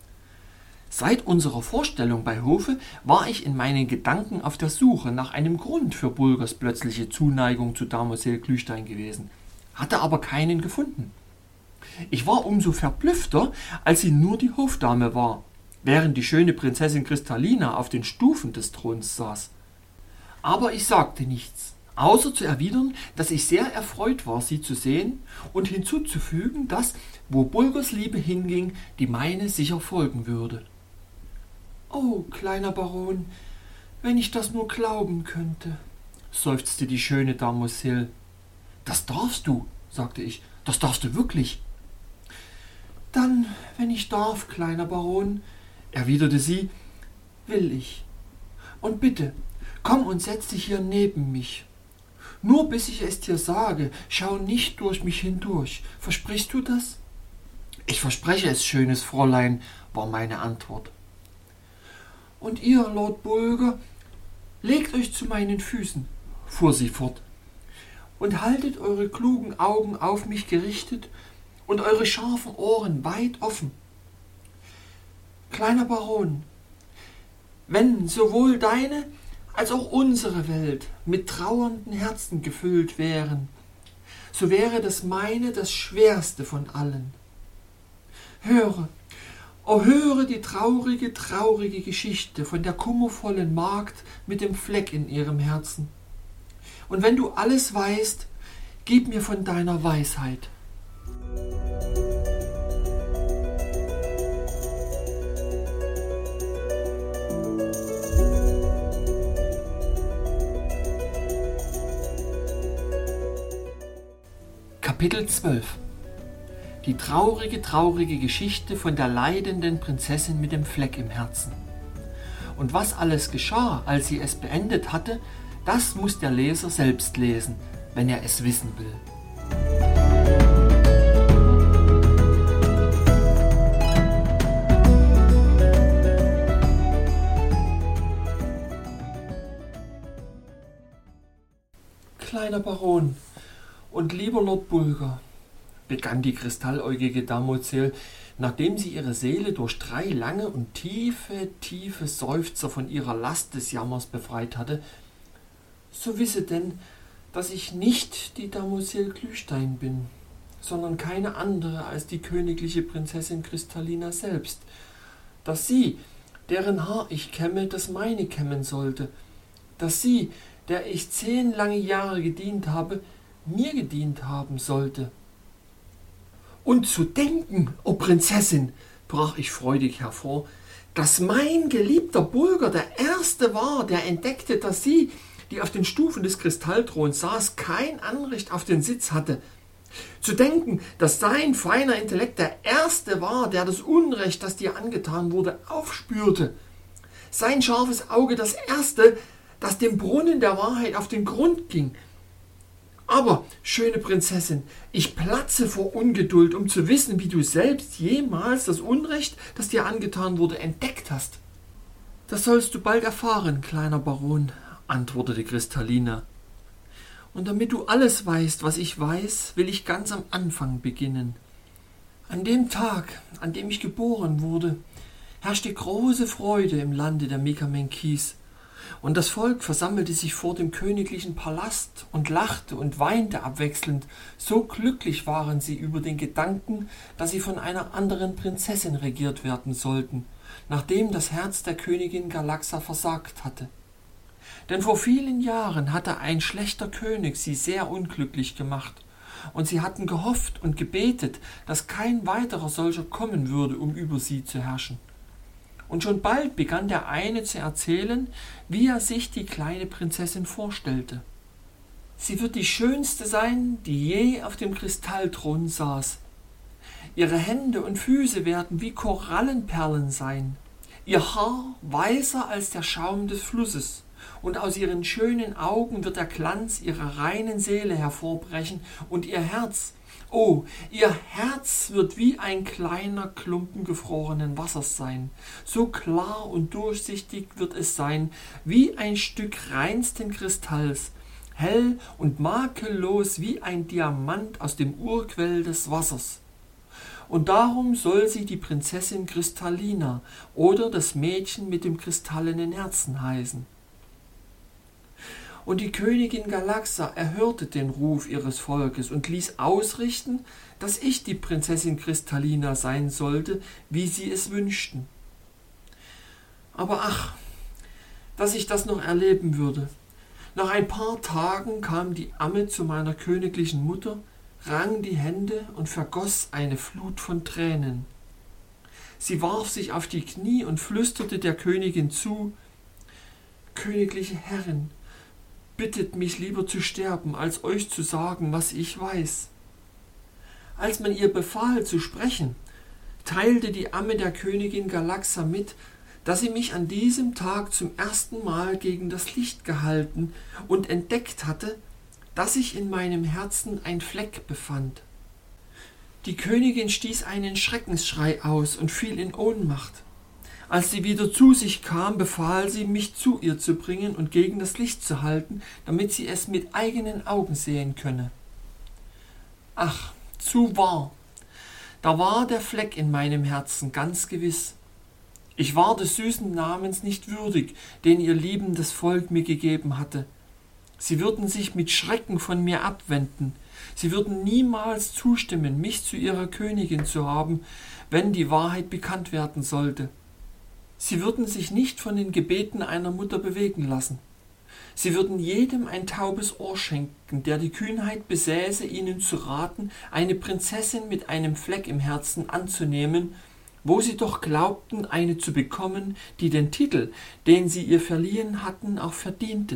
Seit unserer Vorstellung bei Hofe war ich in meinen Gedanken auf der Suche nach einem Grund für Bulgers plötzliche Zuneigung zu Damoiselle Glühstein gewesen, hatte aber keinen gefunden. Ich war umso verblüffter, als sie nur die Hofdame war, während die schöne Prinzessin Kristallina auf den Stufen des Throns saß. Aber ich sagte nichts, außer zu erwidern, dass ich sehr erfreut war, sie zu sehen, und hinzuzufügen, dass, wo Bulgers Liebe hinging, die meine sicher folgen würde. »Oh, kleiner Baron, wenn ich das nur glauben könnte«, seufzte die schöne Damoiselle. »Das darfst du«, sagte ich, »das darfst du wirklich.« »Dann, wenn ich darf, kleiner Baron«, erwiderte sie, »will ich. Und bitte, komm und setz dich hier neben mich. Nur bis ich es dir sage, schau nicht durch mich hindurch. Versprichst du das?« »Ich verspreche es, schönes Fräulein«, war meine Antwort. »Und ihr, Lord Bulger, legt euch zu meinen Füßen«, fuhr sie fort, »und haltet eure klugen Augen auf mich gerichtet und eure scharfen Ohren weit offen. Kleiner Baron, wenn sowohl deine als auch unsere Welt mit trauernden Herzen gefüllt wären, so wäre das meine das schwerste von allen. Höre, oh höre die traurige, traurige Geschichte von der kummervollen Magd mit dem Fleck in ihrem Herzen. Und wenn du alles weißt, gib mir von deiner Weisheit.« Kapitel zwölf. Die traurige, traurige Geschichte von der leidenden Prinzessin mit dem Fleck im Herzen. Und was alles geschah, als sie es beendet hatte, das muss der Leser selbst lesen, wenn er es wissen will. Kleiner Baron und lieber Lord Bulger, begann die kristalläugige Damoiselle, nachdem sie ihre Seele durch drei lange und tiefe, tiefe Seufzer von ihrer Last des Jammers befreit hatte, so wisse denn, dass ich nicht die Damoiselle Glühstein bin, sondern keine andere als die königliche Prinzessin Kristallina selbst, dass sie, deren Haar ich kämme, das meine kämmen sollte, dass sie, der ich zehn lange Jahre gedient habe, mir gedient haben sollte. Und zu denken, o Prinzessin, brach ich freudig hervor, dass mein geliebter Bulger der Erste war, der entdeckte, dass sie, die auf den Stufen des Kristallthrons saß, kein Anrecht auf den Sitz hatte. Zu denken, dass sein feiner Intellekt der Erste war, der das Unrecht, das dir angetan wurde, aufspürte. Sein scharfes Auge das Erste, das dem Brunnen der Wahrheit auf den Grund ging. Aber, schöne Prinzessin, ich platze vor Ungeduld, um zu wissen, wie du selbst jemals das Unrecht, das dir angetan wurde, entdeckt hast. Das sollst du bald erfahren, kleiner Baron, antwortete Kristallina. Und damit du alles weißt, was ich weiß, will ich ganz am Anfang beginnen. An dem Tag, an dem ich geboren wurde, herrschte große Freude im Lande der Mekamenkis, und das Volk versammelte sich vor dem königlichen Palast und lachte und weinte abwechselnd. So glücklich waren sie über den Gedanken, dass sie von einer anderen Prinzessin regiert werden sollten, nachdem das Herz der Königin Galaxa versagt hatte. Denn vor vielen Jahren hatte ein schlechter König sie sehr unglücklich gemacht, und sie hatten gehofft und gebetet, dass kein weiterer solcher kommen würde, um über sie zu herrschen. Und schon bald begann der eine zu erzählen, wie er sich die kleine Prinzessin vorstellte. Sie wird die schönste sein, die je auf dem Kristallthron saß. Ihre Hände und Füße werden wie Korallenperlen sein, ihr Haar weißer als der Schaum des Flusses, und aus ihren schönen Augen wird der Glanz ihrer reinen Seele hervorbrechen, und ihr Herz, oh, ihr Herz wird wie ein kleiner Klumpen gefrorenen Wassers sein. So klar und durchsichtig wird es sein, wie ein Stück reinsten Kristalls, hell und makellos wie ein Diamant aus dem Urquell des Wassers. Und darum soll sie die Prinzessin Kristallina oder das Mädchen mit dem kristallenen Herzen heißen. Und die Königin Galaxa erhörte den Ruf ihres Volkes und ließ ausrichten, dass ich die Prinzessin Kristallina sein sollte, wie sie es wünschten. Aber ach, dass ich das noch erleben würde. Nach ein paar Tagen kam die Amme zu meiner königlichen Mutter, rang die Hände und vergoss eine Flut von Tränen. Sie warf sich auf die Knie und flüsterte der Königin zu: »Königliche Herrin, bittet mich lieber zu sterben, als euch zu sagen, was ich weiß.« Als man ihr befahl zu sprechen, teilte die Amme der Königin Galaxa mit, dass sie mich an diesem Tag zum ersten Mal gegen das Licht gehalten und entdeckt hatte, dass sich in meinem Herzen ein Fleck befand. Die Königin stieß einen Schreckensschrei aus und fiel in Ohnmacht. Als sie wieder zu sich kam, befahl sie, mich zu ihr zu bringen und gegen das Licht zu halten, damit sie es mit eigenen Augen sehen könne. Ach, zu wahr! Da war der Fleck in meinem Herzen, ganz gewiss. Ich war des süßen Namens nicht würdig, den ihr liebendes Volk mir gegeben hatte. Sie würden sich mit Schrecken von mir abwenden. Sie würden niemals zustimmen, mich zu ihrer Königin zu haben, wenn die Wahrheit bekannt werden sollte. Sie würden sich nicht von den Gebeten einer Mutter bewegen lassen. Sie würden jedem ein taubes Ohr schenken, der die Kühnheit besäße, ihnen zu raten, eine Prinzessin mit einem Fleck im Herzen anzunehmen, wo sie doch glaubten, eine zu bekommen, die den Titel, den sie ihr verliehen hatten, auch verdiente.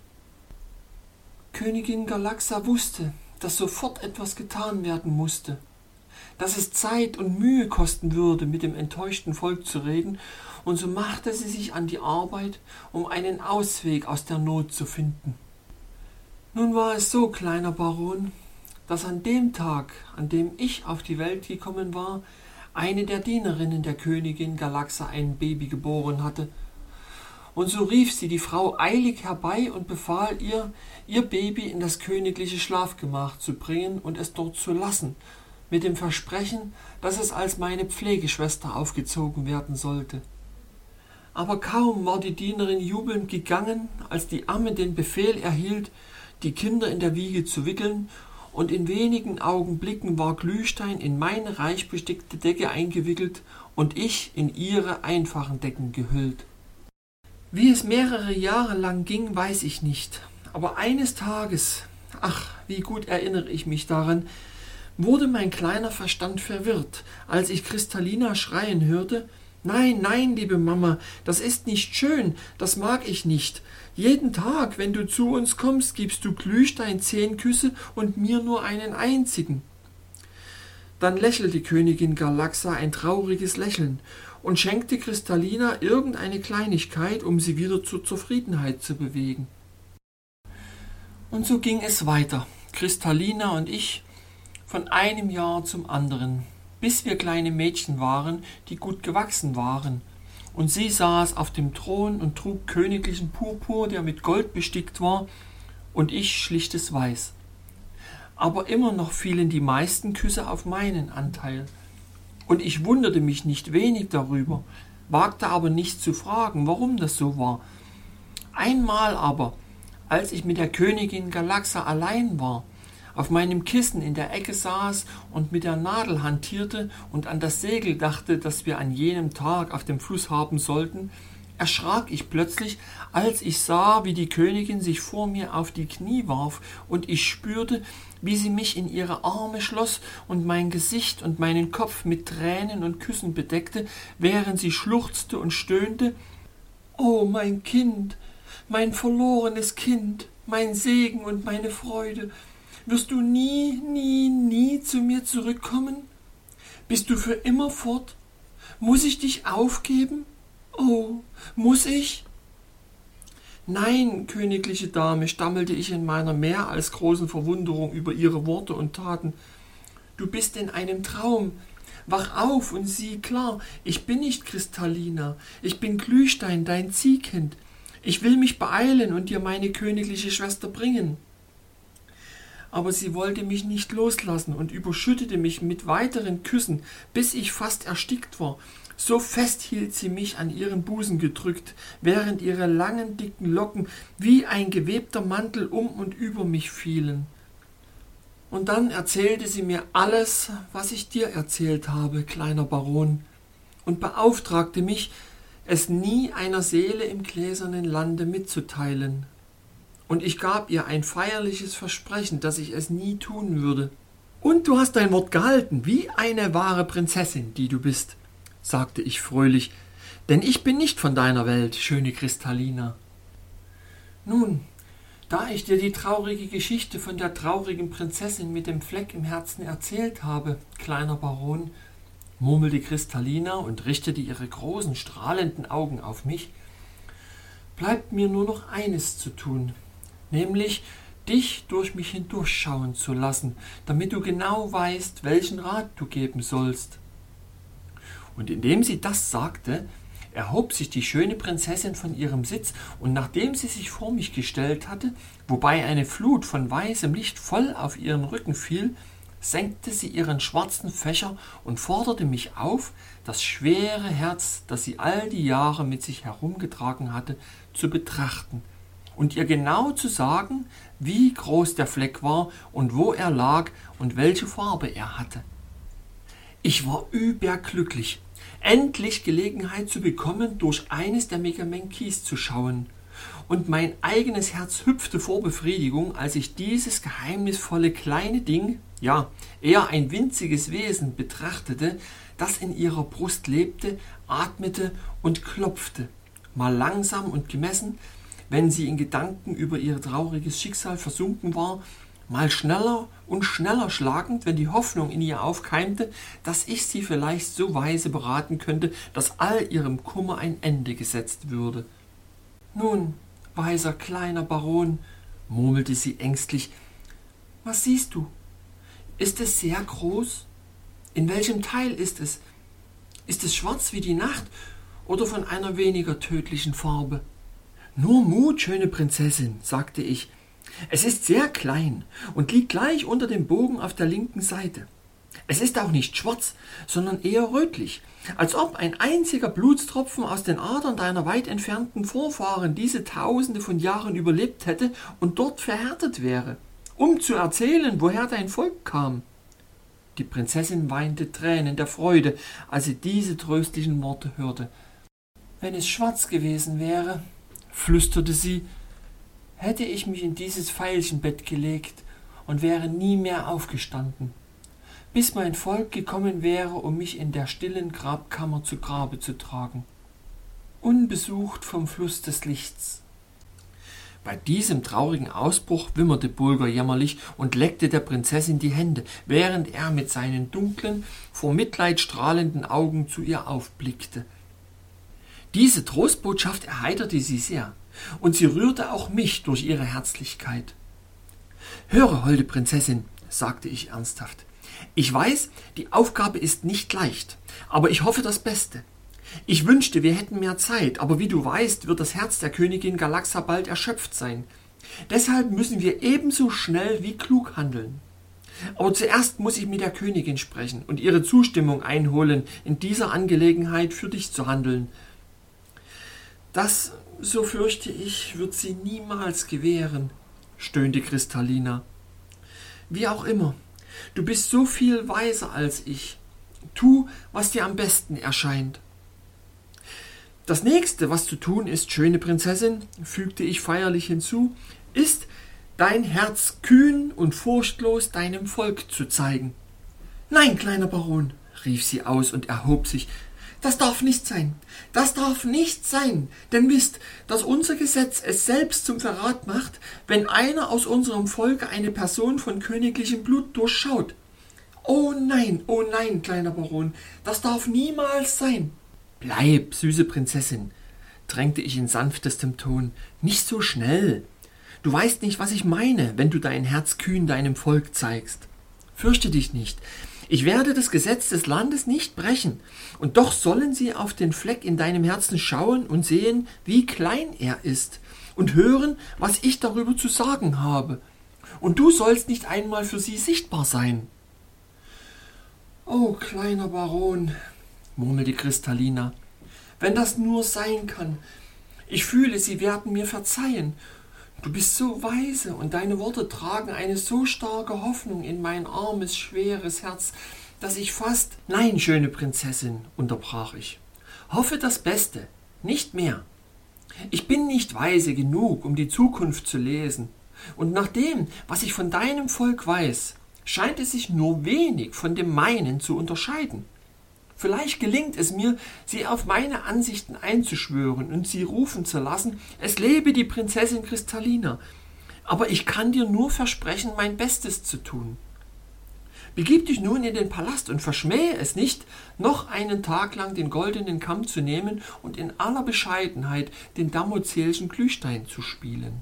Königin Galaxa wusste, dass sofort etwas getan werden musste, dass es Zeit und Mühe kosten würde, mit dem enttäuschten Volk zu reden, und so machte sie sich an die Arbeit, um einen Ausweg aus der Not zu finden. Nun war es so, kleiner Baron, dass an dem Tag, an dem ich auf die Welt gekommen war, eine der Dienerinnen der Königin Galaxa ein Baby geboren hatte. Und so rief sie die Frau eilig herbei und befahl ihr, ihr Baby in das königliche Schlafgemach zu bringen und es dort zu lassen, mit dem Versprechen, dass es als meine Pflegeschwester aufgezogen werden sollte. Aber kaum war die Dienerin jubelnd gegangen, als die Amme den Befehl erhielt, die Kinder in der Wiege zu wickeln, und in wenigen Augenblicken war Glühstein in meine reich bestickte Decke eingewickelt und ich in ihre einfachen Decken gehüllt. Wie es mehrere Jahre lang ging, weiß ich nicht, aber eines Tages, ach, wie gut erinnere ich mich daran, wurde mein kleiner Verstand verwirrt, als ich Kristallina schreien hörte, Nein, nein, liebe Mama, das ist nicht schön, das mag ich nicht. Jeden Tag, wenn du zu uns kommst, gibst du Glühstein zehn Küsse und mir nur einen einzigen. Dann lächelte Königin Galaxa ein trauriges Lächeln und schenkte Kristallina irgendeine Kleinigkeit, um sie wieder zur Zufriedenheit zu bewegen. Und so ging es weiter, Kristallina und ich, von einem Jahr zum anderen, bis wir kleine Mädchen waren, die gut gewachsen waren. Und sie saß auf dem Thron und trug königlichen Purpur, der mit Gold bestickt war, und ich schlichtes Weiß. Aber immer noch fielen die meisten Küsse auf meinen Anteil. Und ich wunderte mich nicht wenig darüber, wagte aber nicht zu fragen, warum das so war. Einmal aber, als ich mit der Königin Galaxa allein war, auf meinem Kissen in der Ecke saß und mit der Nadel hantierte und an das Segel dachte, das wir an jenem Tag auf dem Fluss haben sollten, erschrak ich plötzlich, als ich sah, wie die Königin sich vor mir auf die Knie warf, und ich spürte, wie sie mich in ihre Arme schloss und mein Gesicht und meinen Kopf mit Tränen und Küssen bedeckte, während sie schluchzte und stöhnte: »Oh, mein Kind, mein verlorenes Kind, mein Segen und meine Freude! Wirst du nie, nie, nie zu mir zurückkommen? Bist du für immer fort? Muss ich dich aufgeben? Oh, muss ich?« »Nein, königliche Dame«, stammelte ich in meiner mehr als großen Verwunderung über ihre Worte und Taten. »Du bist in einem Traum. Wach auf und sieh klar, ich bin nicht Kristallina, ich bin Glühstein, dein Ziehkind. Ich will mich beeilen und dir meine königliche Schwester bringen.« Aber sie wollte mich nicht loslassen und überschüttete mich mit weiteren Küssen, bis ich fast erstickt war. So fest hielt sie mich an ihren Busen gedrückt, während ihre langen, dicken Locken wie ein gewebter Mantel um und über mich fielen. Und dann erzählte sie mir alles, was ich dir erzählt habe, kleiner Baron, und beauftragte mich, es nie einer Seele im gläsernen Lande mitzuteilen. Und ich gab ihr ein feierliches Versprechen, dass ich es nie tun würde. »Und du hast dein Wort gehalten, wie eine wahre Prinzessin, die du bist«, sagte ich fröhlich, »denn ich bin nicht von deiner Welt, schöne Kristallina.« »Nun, da ich dir die traurige Geschichte von der traurigen Prinzessin mit dem Fleck im Herzen erzählt habe, kleiner Baron«, murmelte Kristallina und richtete ihre großen, strahlenden Augen auf mich, »bleibt mir nur noch eines zu tun, nämlich dich durch mich hindurchschauen zu lassen, damit du genau weißt, welchen Rat du geben sollst.« Und indem sie das sagte, erhob sich die schöne Prinzessin von ihrem Sitz, und nachdem sie sich vor mich gestellt hatte, wobei eine Flut von weißem Licht voll auf ihren Rücken fiel, senkte sie ihren schwarzen Fächer und forderte mich auf, das schwere Herz, das sie all die Jahre mit sich herumgetragen hatte, zu betrachten und ihr genau zu sagen, wie groß der Fleck war und wo er lag und welche Farbe er hatte. Ich war überglücklich, endlich Gelegenheit zu bekommen, durch eines der Megamenkis zu schauen, und mein eigenes Herz hüpfte vor Befriedigung, als ich dieses geheimnisvolle kleine Ding, ja, eher ein winziges Wesen betrachtete, das in ihrer Brust lebte, atmete und klopfte, mal langsam und gemessen, wenn sie in Gedanken über ihr trauriges Schicksal versunken war, mal schneller und schneller schlagend, wenn die Hoffnung in ihr aufkeimte, dass ich sie vielleicht so weise beraten könnte, dass all ihrem Kummer ein Ende gesetzt würde. »Nun, weiser kleiner Baron«, murmelte sie ängstlich, »was siehst du? Ist es sehr groß? In welchem Teil ist es? Ist es schwarz wie die Nacht oder von einer weniger tödlichen Farbe?« »Nur Mut, schöne Prinzessin«, sagte ich. »Es ist sehr klein und liegt gleich unter dem Bogen auf der linken Seite. Es ist auch nicht schwarz, sondern eher rötlich, als ob ein einziger Blutstropfen aus den Adern deiner weit entfernten Vorfahren diese Tausende von Jahren überlebt hätte und dort verhärtet wäre, um zu erzählen, woher dein Volk kam.« Die Prinzessin weinte Tränen der Freude, als sie diese tröstlichen Worte hörte. »Wenn es schwarz gewesen wäre«, flüsterte sie, »hätte ich mich in dieses Veilchenbett gelegt und wäre nie mehr aufgestanden. bis mein Volk gekommen wäre, um mich in der stillen Grabkammer zu Grabe zu tragen, unbesucht vom Fluss des Lichts. Bei diesem traurigen Ausbruch wimmerte Bulger jämmerlich und leckte der Prinzessin die Hände, während er mit seinen dunklen, vor Mitleid strahlenden Augen zu ihr aufblickte. Diese Trostbotschaft erheiterte sie sehr, und sie rührte auch mich durch ihre Herzlichkeit. »Höre, holde Prinzessin«, sagte ich ernsthaft, »ich weiß, die Aufgabe ist nicht leicht, aber ich hoffe das Beste. Ich wünschte, wir hätten mehr Zeit, aber wie du weißt, wird das Herz der Königin Galaxa bald erschöpft sein. Deshalb müssen wir ebenso schnell wie klug handeln. Aber zuerst muss ich mit der Königin sprechen und ihre Zustimmung einholen, in dieser Angelegenheit für dich zu handeln. Das, so fürchte ich, wird sie niemals gewähren«, stöhnte Kristallina. »Wie auch immer, du bist so viel weiser als ich. Tu, was dir am besten erscheint.« »Das nächste, was zu tun ist, schöne Prinzessin«, fügte ich feierlich hinzu, »ist, dein Herz kühn und furchtlos deinem Volk zu zeigen.« »Nein, kleiner Baron«, rief sie aus und erhob sich, »das darf nicht sein, das darf nicht sein, denn wisst, dass unser Gesetz es selbst zum Verrat macht, wenn einer aus unserem Volke eine Person von königlichem Blut durchschaut. Oh nein, oh nein, kleiner Baron, das darf niemals sein.« »Bleib, süße Prinzessin«, drängte ich in sanftestem Ton, »nicht so schnell. Du weißt nicht, was ich meine, wenn du dein Herz kühn deinem Volk zeigst. Fürchte dich nicht. Ich werde das Gesetz des Landes nicht brechen, und doch sollen sie auf den Fleck in deinem Herzen schauen und sehen, wie klein er ist, und hören, was ich darüber zu sagen habe. Und du sollst nicht einmal für sie sichtbar sein.« »Oh, kleiner Baron«, murmelte Kristallina, »wenn das nur sein kann. Ich fühle, sie werden mir verzeihen. Du bist so weise und deine Worte tragen eine so starke Hoffnung in mein armes, schweres Herz, dass ich fast...« »Nein, schöne Prinzessin«, unterbrach ich, »hoffe das Beste, nicht mehr. Ich bin nicht weise genug, um die Zukunft zu lesen, und nach dem, was ich von deinem Volk weiß, scheint es sich nur wenig von dem meinen zu unterscheiden. Vielleicht gelingt es mir, sie auf meine Ansichten einzuschwören und sie rufen zu lassen, es lebe die Prinzessin Kristallina, aber ich kann dir nur versprechen, mein Bestes zu tun. Begib dich nun in den Palast und verschmähe es nicht, noch einen Tag lang den goldenen Kamm zu nehmen und in aller Bescheidenheit den Damozelschen Glühstein zu spielen.«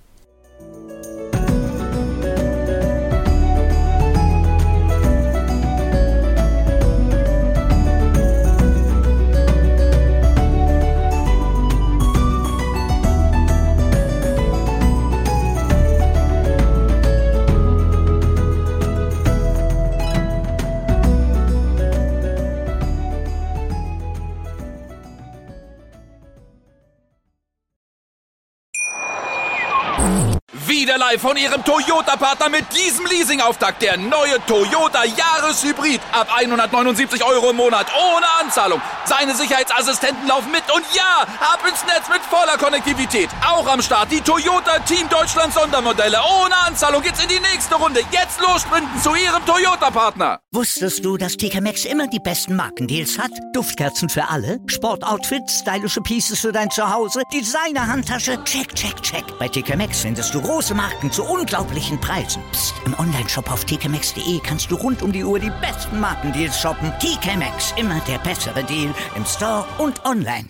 Wieder live von Ihrem Toyota-Partner mit diesem Leasing-Auftakt. Der neue Toyota Jahreshybrid. Ab hundertneunundsiebzig Euro im Monat. Ohne Anzahlung. Seine Sicherheitsassistenten laufen mit. Und ja, ab ins Netz mit voller Konnektivität. Auch am Start die Toyota Team Deutschland Sondermodelle. Ohne Anzahlung geht's in die nächste Runde. Jetzt los sprinten zu Ihrem Toyota-Partner. Wusstest du, dass T K Maxx immer die besten Markendeals hat? Duftkerzen für alle, Sportoutfits, stylische Pieces für dein Zuhause, Designer-Handtasche, check, check, check. Bei T K Maxx findest du große Marken zu unglaublichen Preisen. Psst. Im Onlineshop auf t k maxx punkt de kannst du rund um die Uhr die besten Markendeals shoppen. T K Maxx, immer der bessere Deal im Store und online.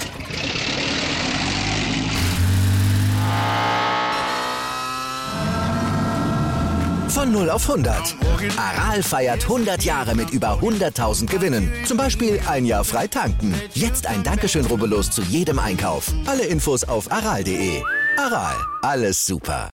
Von null auf hundert. Aral feiert hundert Jahre mit über hunderttausend Gewinnen. Zum Beispiel ein Jahr frei tanken. Jetzt ein Dankeschön, rubbellos zu jedem Einkauf. Alle Infos auf aral punkt de. Aral, alles super.